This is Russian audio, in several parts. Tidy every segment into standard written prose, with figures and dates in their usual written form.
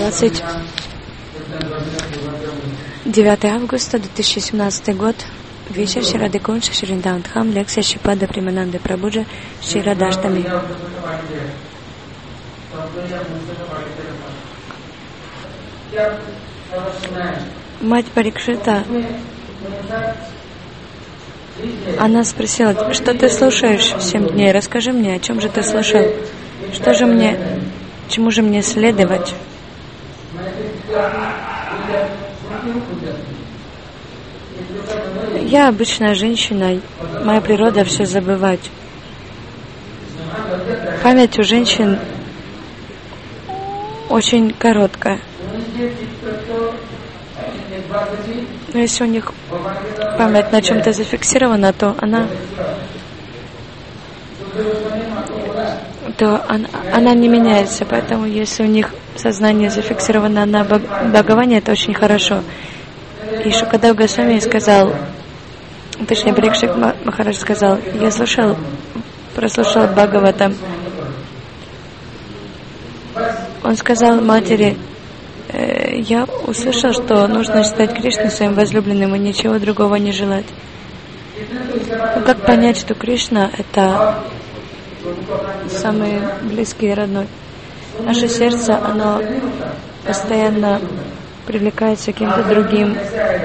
29 августа 2017 год. Вечер Шри Рады Кунша, Шри Вриндаван, лекция Шрипада Примананды Прабхуджи, Шри Радаштами. Мать Парикшита, она спросила: что ты слушаешь 7 дней? Расскажи мне, о чем же ты слушал? Что же мне, чему же мне следовать? Я обычная женщина, моя природа все забывать. Память у женщин очень короткая. Но если у них память на чем-то зафиксирована, то она не меняется. Поэтому если у них сознание зафиксировано на Бхагаване, это очень хорошо. И Шукадев Госвами сказал, точнее, Парикшит Махарадж сказал: я прослушал Бхагаватам. Он сказал матери: я услышал, что нужно считать Кришну своим возлюбленным и ничего другого не желать. Ну, как понять, что Кришна — это самый близкий и родной? Наше сердце, оно постоянно привлекается кем-то другим.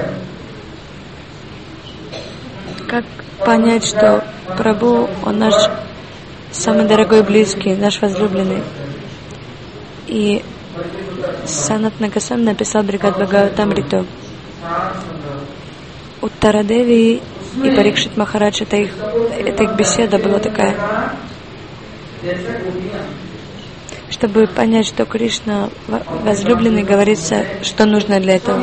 Как понять, что Прабху, он наш самый дорогой близкий, наш возлюбленный? И Санатана Госвами написал Брихад Бхагаватамриту. Уттарадеви и Парикшит Махарадж, это их беседа была такая. Чтобы понять, что Кришна возлюбленный, говорится, что нужно для этого.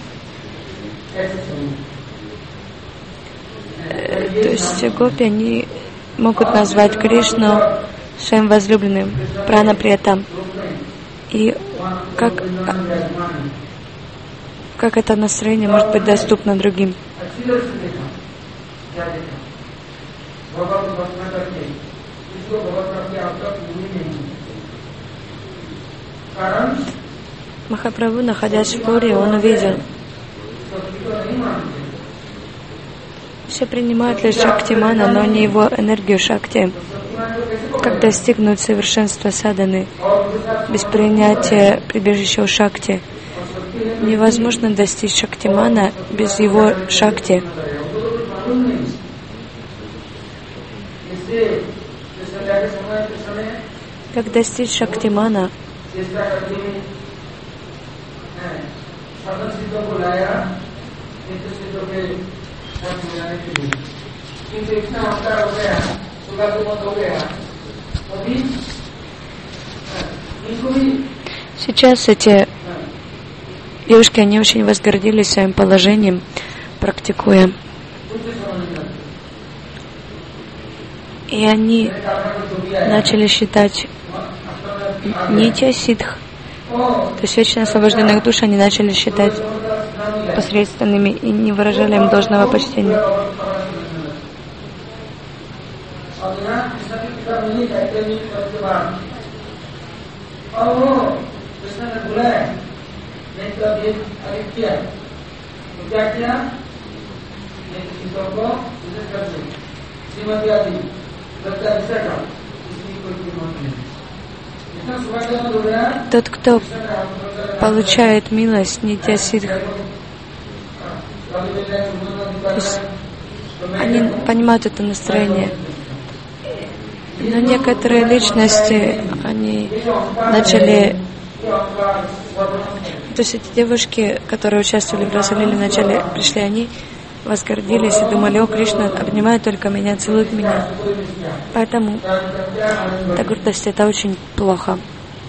То есть гопи, они могут назвать Кришну своим возлюбленным, пранаприятам. И как это настроение может быть доступно другим? Махапрабху, находясь в Пури, он увидел, все принимают лишь Шактимана, но не его энергию Шакти. Как достигнуть совершенства садханы без принятия прибежища у Шакти? Невозможно достичь Шактимана без его Шакти. Как достичь Шактимана? Сейчас эти девушки, они очень возгордились своим положением, практикуя. И они начали считать нитья ситх, то есть вечно освобожденных душ, они начали считать посредственными и не выражали им должного почтения. Тот, кто получает милость нитья ситх, они понимают это настроение. Но некоторые личности, они начали... То есть эти девушки, которые участвовали в Расалиле, вначале пришли, они возгордились и думали: о, Кришна обнимает только меня, целует меня. Поэтому эта гордость — это очень плохо.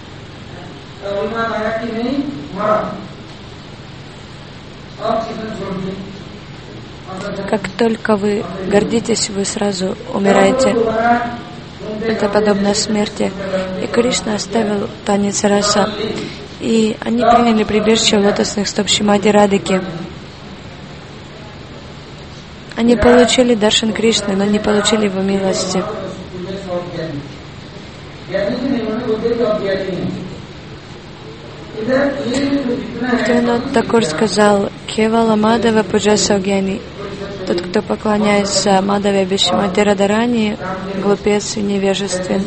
Как только вы гордитесь, вы сразу умираете. Это подобно смерти. И Кришна оставил танец раса. И они приняли прибежище лотосных стоп Шримади Радхики. Они получили даршан Кришны, но не получили его милости. Бхактивинода Такур сказал: Кевала Мадава Пуджаса Гьяни. Тот, кто поклоняется Мадаве без Шримати Радхарани, глупец и невежествен.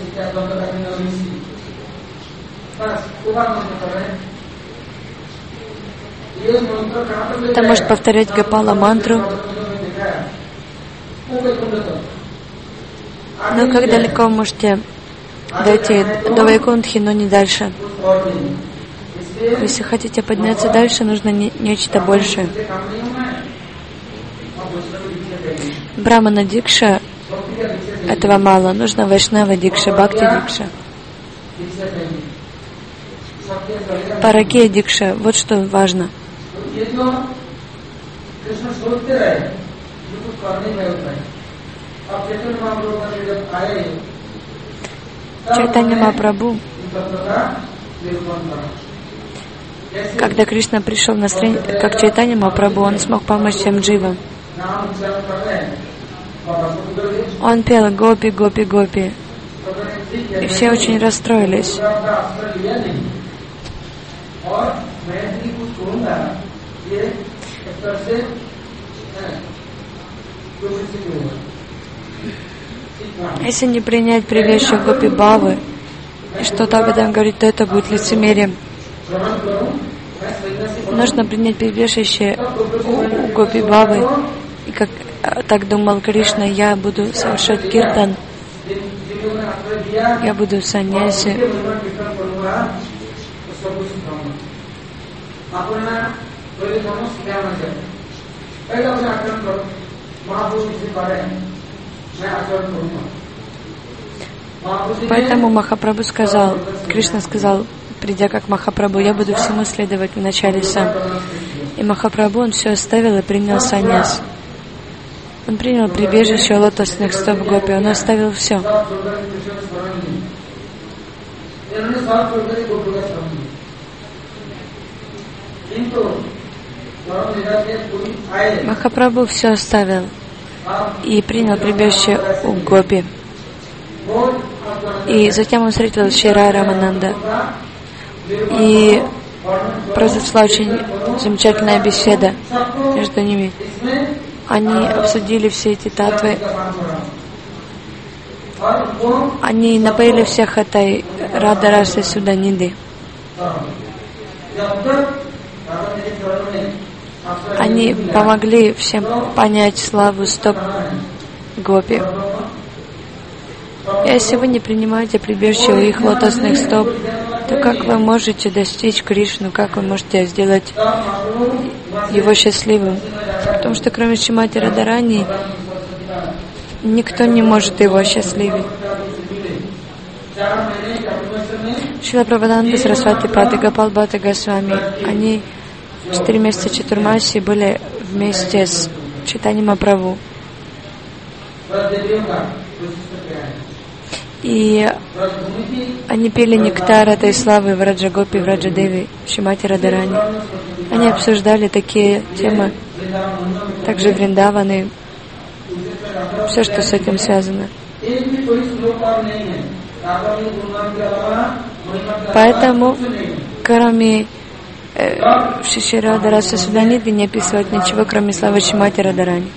Кто может повторять Гопала мантру? Но как далеко вы можете дойти? До Вайкунтхи, но не дальше. Если хотите подняться дальше, нужно нечто большее. Брамана Дикша — этого мало. Нужно Вайшнава Дикша, Бхакти Дикша. Паракия Дикша — вот что важно. Чайтанья Махапрабху, когда Кришна пришел на настроение, как Чайтанья Махапрабху, он смог помочь всем дживам. Он пел «Гопи, гопи, гопи». И все очень расстроились. Если не принять прибежище Гопи Бавы и что-то об этом говорить, то это будет лицемерием. Нужно принять прибежище у Гопи Бавы. И как так думал Кришна: я буду совершать киртан, я буду саньяси. Поэтому Махапрабху сказал, Кришна сказал, придя как Махапрабху: я буду всему следовать вначале сам. И Махапрабху, он все оставил и принял саньяс. Он принял прибежище лотосных стоп гопи, он оставил все. Махапрабху все оставил и принял прибежище у гопи. И затем он встретил Шри Рамананда. И произошла очень замечательная беседа между ними. Они обсудили все эти татвы. Они напоили всех этой Радха-расы Суданиды. Они помогли всем понять славу стоп гопи. Если вы не принимаете прибежище у их лотосных стоп, то как вы можете достичь Кришну, как вы можете сделать его счастливым? Потому что кроме Шримати Радхарани никто не может его счастливить. Шрила Прабхупада, Сарасвати Пад и Гопал Бхатта Госвами, они 4 месяца Чатурмаси были вместе с Чайтаньей Махапрабху. И они пели нектар этой славы в Раджагопи, в Раджадеви, в Шримати Радхарани. Они обсуждали такие темы, также Вриндаваны, все, что с этим связано. Поэтому, кроме Шри Радха-расы Суданиды, не описывать ничего, кроме славы Шримати Радхарани.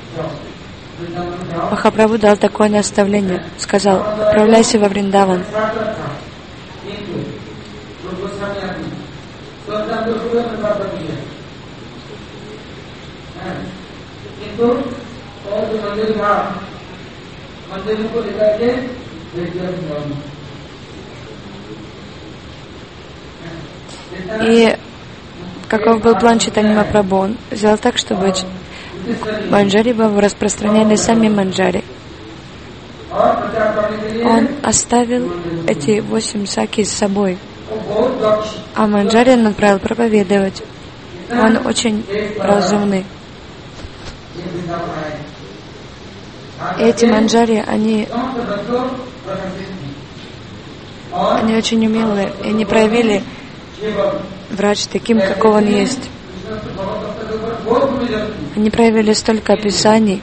Махапрабху дал такое наставление, сказал: отправляйся во Вриндаван. И каков был план Чайтаньи Махапрабху? Он сделал так, чтобы Манджари Бабу распространяли сами манджари. Он оставил эти 8 саки с собой, а манджари он отправил проповедовать. Он очень разумный. Эти манджари, они очень умелые, и они проявили врач таким, каков он есть. Они проявили столько описаний.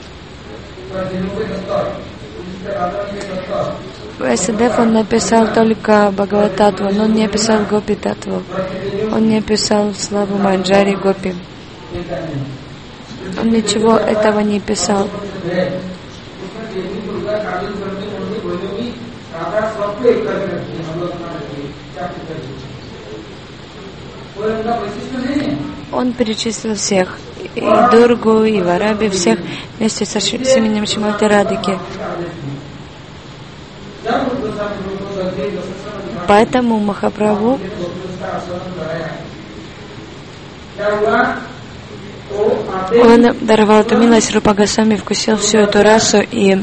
Васудев он написал только Бхагават-татву, но он не описал Гопи-татву. Он не описал славу Манджари Гопи. Он ничего этого не писал. Он перечислил всех, и Дургу, и Вараби, всех вместе с именем Шримати Радхики. Поэтому Махапрабху он даровал эту милость, Рупа Госвами вкусил всю эту расу, и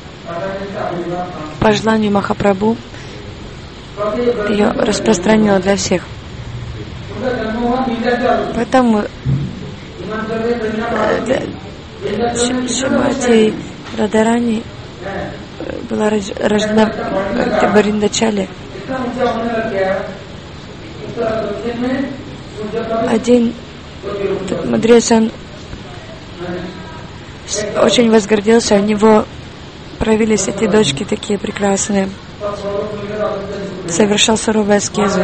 по желанию Махапрабху ее распространил для всех. Поэтому Шримати Радхарани была рождена в Вриндачале. Один мудрец, он очень возгордился, у него проявились эти дочки такие прекрасные. Совершал суровые аскезы.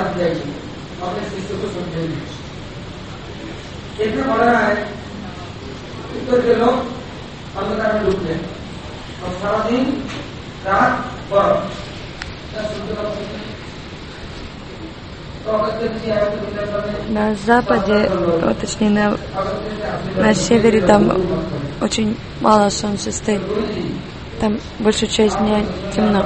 На западе, точнее на севере, там очень мало солнца стоит. Там большую часть дня темно.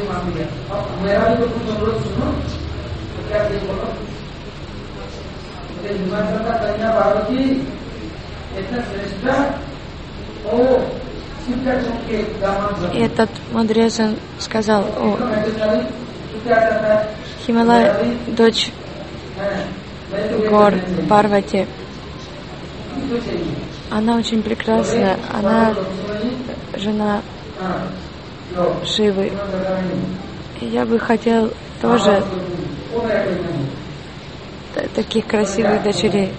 И этот мудрец, он сказал: о, Хималай, дочь гор Парвати, она очень прекрасна, она жена Шивы. И я бы хотел тоже таких красивых дочерей.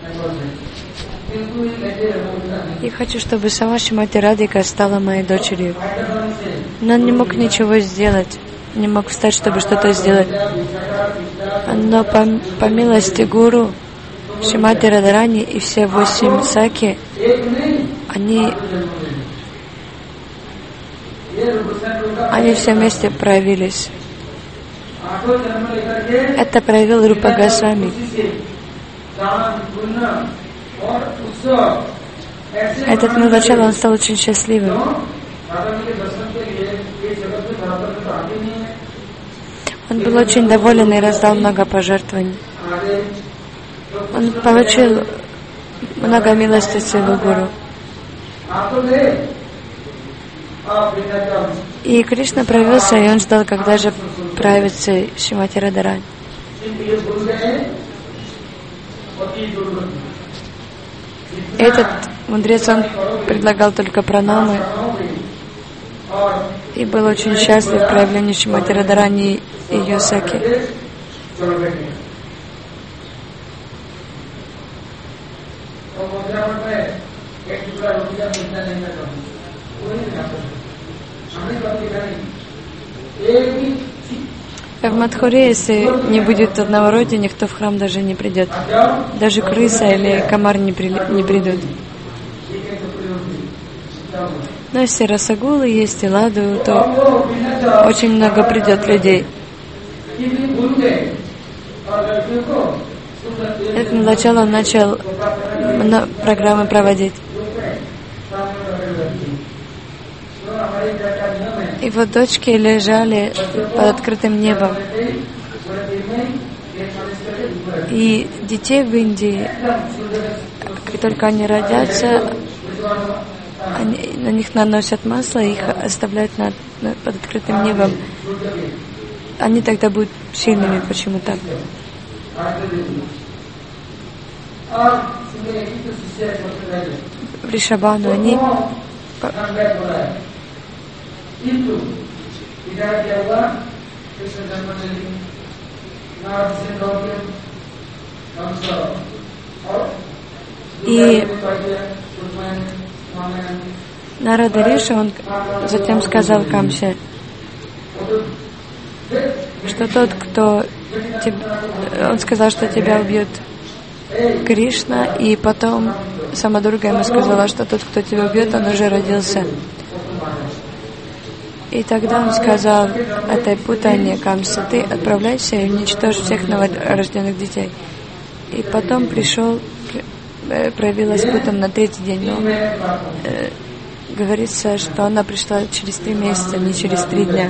И хочу, чтобы сама Шримати Радхика стала моей дочерью. Но он не мог ничего сделать, не мог встать, чтобы что-то сделать. Но по милости Гуру, Шримати Радхарани и все 8 саки, они все вместе проявились. Это проявил Рупа Госвами. Этот Милачала, он стал очень счастливым. Он был очень доволен и раздал много пожертвований. Он получил много милости от своего гуру. И Кришна проявился, и он ждал, когда же проявится Шримати Радхарани. Этот мудрец, он предлагал только пранамы и был очень счастлив в проявлении Шримати Радхарани и ее саки. В Мадхуре, если не будет однородия, никто в храм даже не придет. Даже крыса или комар не придут. Но если расагулы есть и ладу, то очень много придет людей. Это начало он начал программы проводить. Его дочки лежали под открытым небом. И детей в Индии, как только они родятся, на них наносят масло и их оставляют под открытым небом. Они тогда будут сильными почему-то. В Ришабану они и Нарада Риши, он затем сказал Камсе: что тот, кто он сказал, что тебя убьет Кришна, и потом сама Дурга ему сказала, что тот, кто тебя убьет, он уже родился. И тогда он сказал этой путане Камсе: ты отправляйся и уничтожь всех новорожденных детей. И потом проявилась Путана на третий день, но говорится, что она пришла через 3 месяца, не через 3 дня.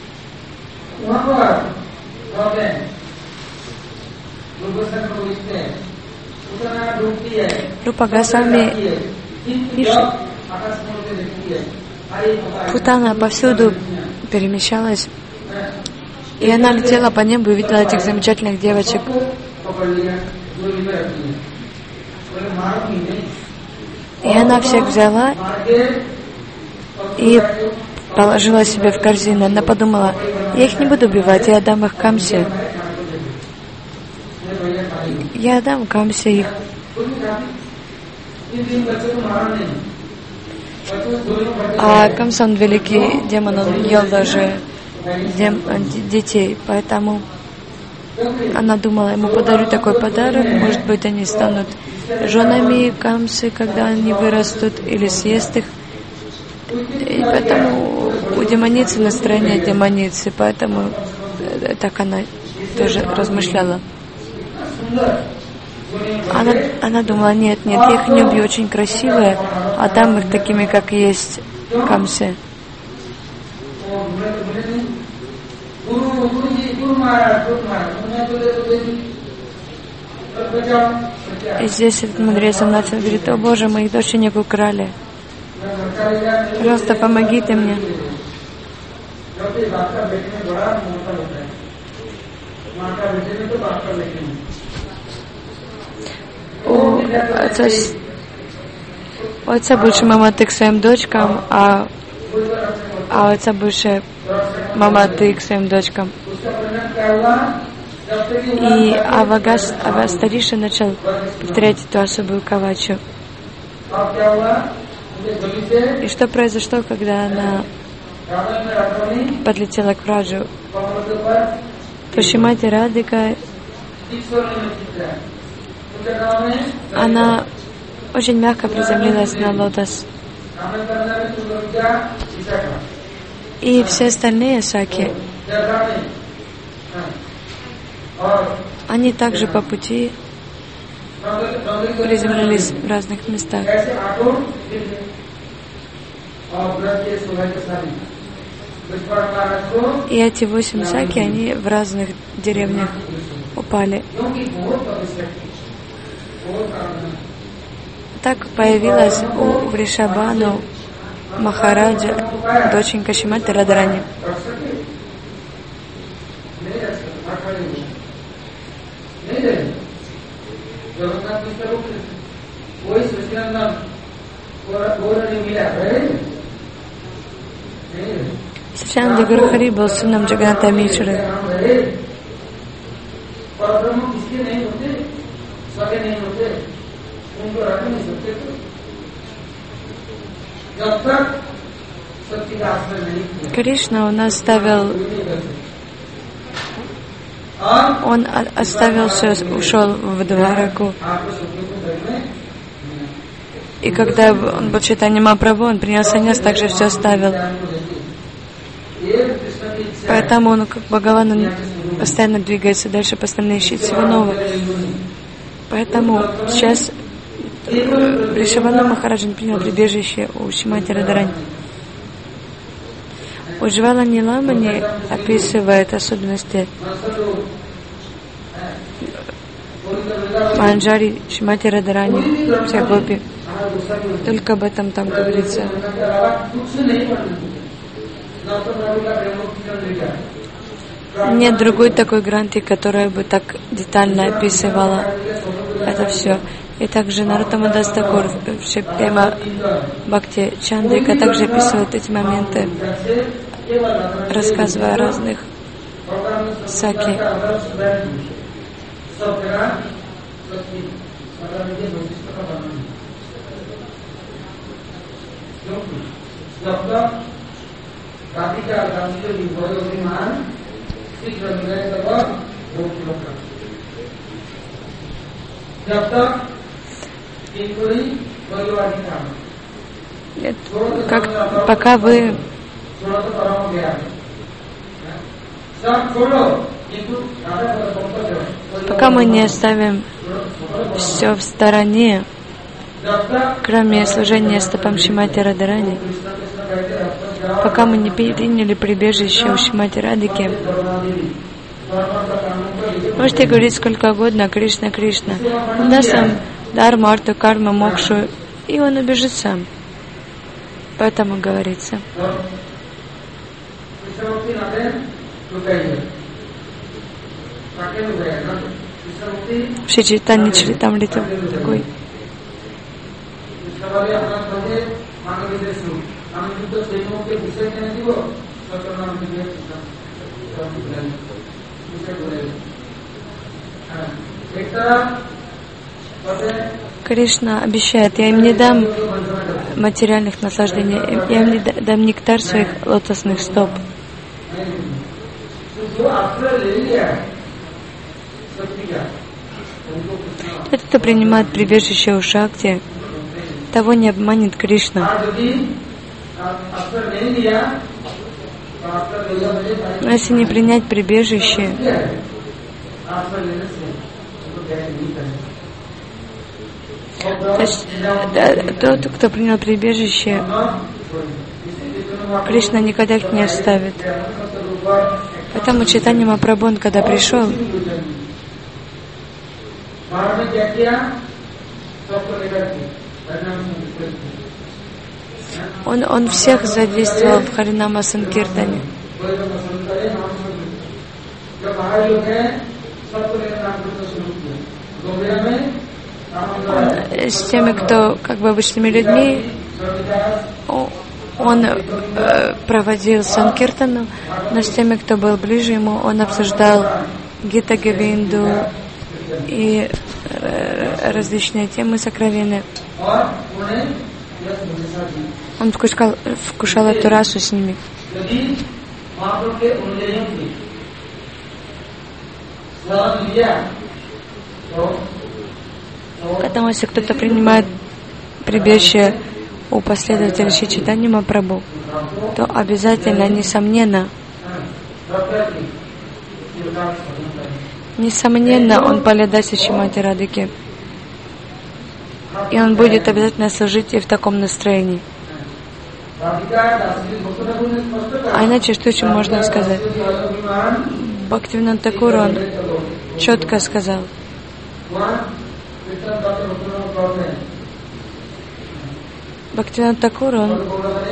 Рупа Госвами пишет, Путана повсюду перемещалась, и она летела по небу и видела этих замечательных девочек. И она всех взяла и положила себе в корзину. Она подумала: я их не буду убивать, я отдам их Камсе. Я отдам Камсе их. А Камса, он великий демон, он ел даже детей, поэтому она думала: ему подарю такой подарок, может быть, они станут женами Камсы, когда они вырастут, или съест их. И поэтому у демоницы настроение демоницы, поэтому так она тоже размышляла. Она думала: нет, я их не убью, очень красивые, отдам их такими, как есть Камсе. И здесь этот мудрец, он начал говорить: о Боже, моих доченек украли. Пожалуйста, помогите мне. У отца больше маматы к своим дочкам, а у отца больше маматы к своим дочкам. И Авастариша начал повторять эту особую кавачу. И что произошло, когда она подлетела к Враджу? То Шримати Радхика, она очень мягко приземлилась на лотос. И все остальные саки, они также по пути приземлились в разных местах. И эти 8 саки, они в разных деревнях упали. Так появилась у Вришабану Махараджа доченька Шримати Радхарани. Сачананда Гурухари был сыном Джаганната Мишры. Кришна он оставил все, ушел в Двараку. И когда он был Чайтанья Махапрабху, он принял саньяс, также все оставил. Поэтому он, как Бхагаван, он постоянно двигается дальше, постоянно ищет всего нового. Поэтому сейчас Вришабану Махараджан принял прибежище у Шримати Радхарани. Уджвала Ниламани описывает особенности Манджари Шримати Радхарани, всех гопи. Только об этом там говорится. Нет другой такой гранти, которая бы так детально описывала это все. И также Нароттама Дас Такур в Шипема Бхакти Чандрика также описывает эти моменты, рассказывая о разных саки. Пока мы не оставим все в стороне, кроме служения стопам Шримати Радхарани, пока мы не приняли прибежище у Шримати Радхики, можете говорить сколько угодно: Кришна, Кришна. Он даст вам дхарму, арту, карму, мокшу, и он убежит сам. Поэтому говорится. В Шри Чайтанья Чаритамрите такой. Кришна обещает: я им не дам материальных наслаждений, я им не дам нектар своих лотосных стоп. Тот, кто принимает прибежище у Шакти, того не обманет Кришна. Но если не принять прибежище, тот, кто принял прибежище, Кришна никогда их не оставит. Поэтому Чайтанья Махапрабху, когда пришел, он всех задействовал в Харинама Санкиртане. С теми, кто как бы обычными людьми, он проводил Санкиртану, но с теми, кто был ближе ему, он обсуждал Гита Говинду и различные темы сокровенные. Он вкушал эту расу с ними. Поэтому, если кто-то принимает прибежище у последователей Шри Чайтаньи Махапрабху, то обязательно, несомненно, он поледаст Шримати Радхике. И он будет обязательно служить и в таком настроении. А иначе что еще можно сказать? Бхактивинода Тхакур, он четко сказал. Бхактивинода Тхакур, он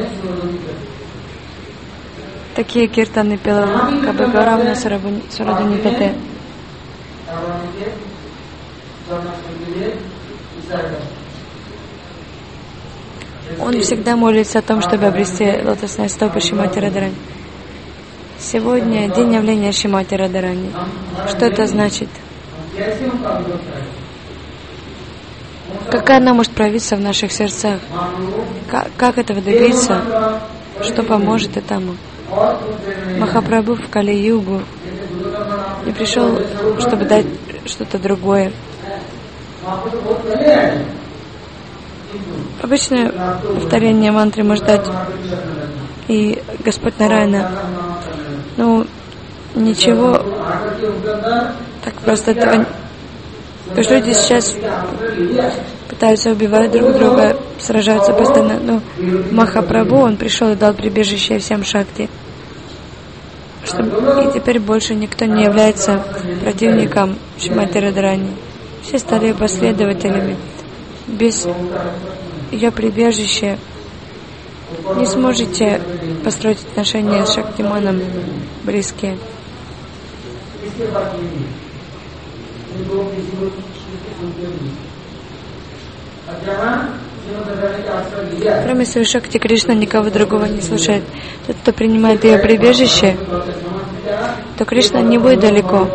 такие киртаны пел, как бы Гауравна Сурадханипате. Он всегда молится о том, чтобы обрести лотосные стопы Шримати Радхарани. Сегодня день явления Шримати Радхарани. Что это значит? Как она может проявиться в наших сердцах? Как этого добиться? Что поможет этому? Махапрабху в Кали-югу не пришел, чтобы дать что-то другое. Обычное повторение мантры может дать и Господь Нараяна. Ну, ничего так просто этого. Потому что люди сейчас пытаются убивать друг друга, сражаются постоянно. Но Махапрабху, он пришел и дал прибежище всем Шакти. И теперь больше никто не является противником Шримати Радхарани. Все стали последователями. Без ее прибежища не сможете построить отношения с Шактиманом близкие. Кроме своей Шакти, Кришна никого другого не слушает. Тот, кто принимает ее прибежище, то Кришна не будет далеко.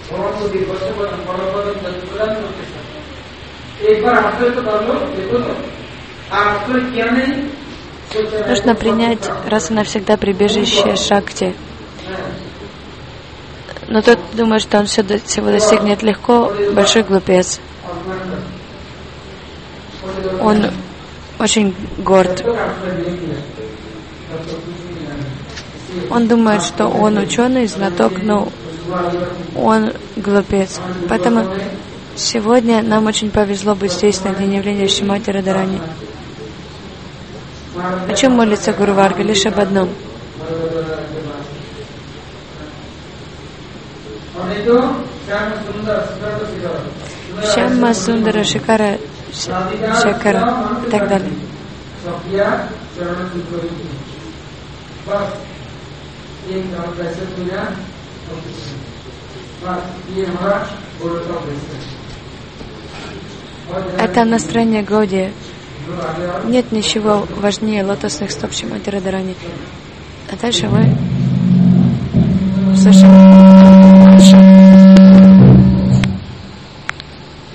Нужно принять раз и навсегда прибежище Шакти. Но тот думает, что он всего достигнет легко, большой глупец. Он очень горд. Он думает, что он ученый, знаток, но он глупец. Поэтому сегодня нам очень повезло быть здесь на день явления Шримати Радхарани. О чем молится Гуру Варга? Лишь об одном. Шьяма Сундара Шикара Шекара и так далее. Это настроение Гауди. Нет ничего важнее лотосных стоп Шримати Радхарани. А дальше вы слышим